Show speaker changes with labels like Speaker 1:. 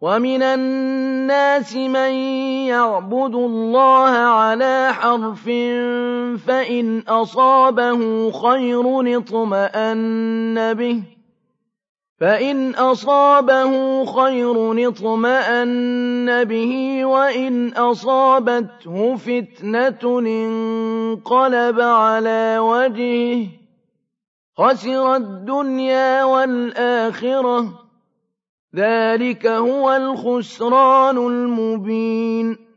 Speaker 1: وَمِنَ النَّاسِ مَن يَعْبُدُ اللَّهَ عَلَىٰ حَرْفٍ فَإِنْ أَصَابَهُ خَيْرٌ اطْمَأَنَّ بِهِ وَإِنْ أَصَابَتْهُ فِتْنَةٌ انقَلَبَ عَلَىٰ وَجْهِهِ خَسِرَ الدُّنْيَا وَالْآخِرَةَ ۚ ذَٰلِكَ هُوَ الْخُسْرَانُ الْمُبِينُ